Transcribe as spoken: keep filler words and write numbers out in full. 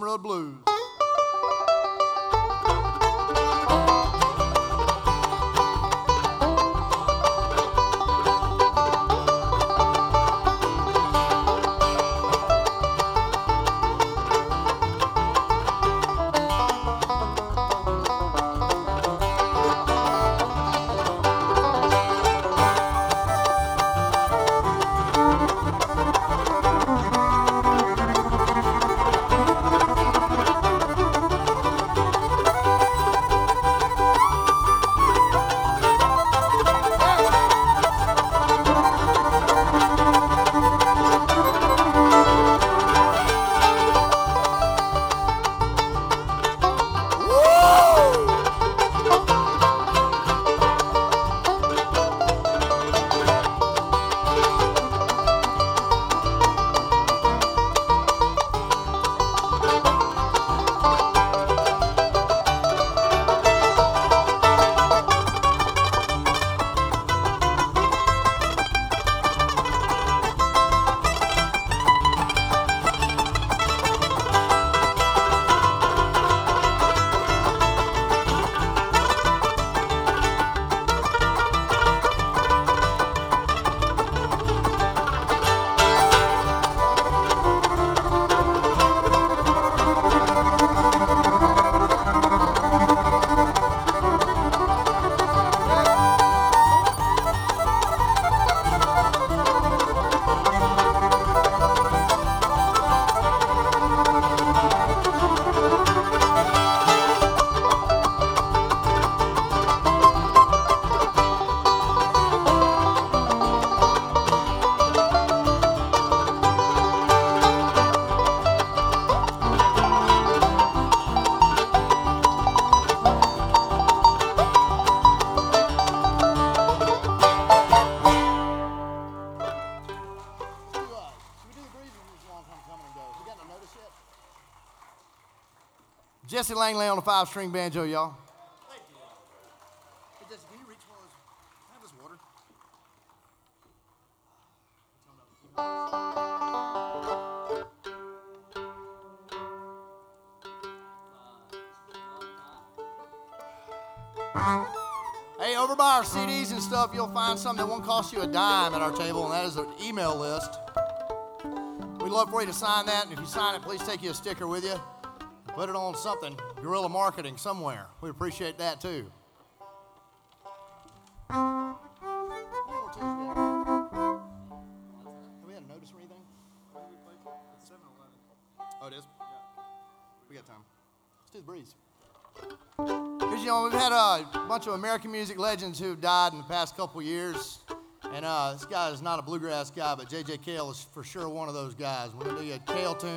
Road Blues. Jesse Langley on the five-string banjo, y'all. Thank you. Hey, Jesse, can you reach one of those? Can I have this water? Hey, over by our C Ds and stuff, you'll find something that won't cost you a dime at our table, and that is an email list. We'd love for you to sign that, and if you sign it, please take you a sticker with you. Put it on something, guerrilla marketing somewhere. We appreciate that too. Have we had a notice or anything? It's seven eleven. Oh, it is? Yeah. We got time. Let's do the breeze. Here's, you know, we've had a bunch of American music legends who've died in the past couple years. And uh, this guy is not a bluegrass guy, but J J Cale is for sure one of those guys. We're going to do you a Cale tune.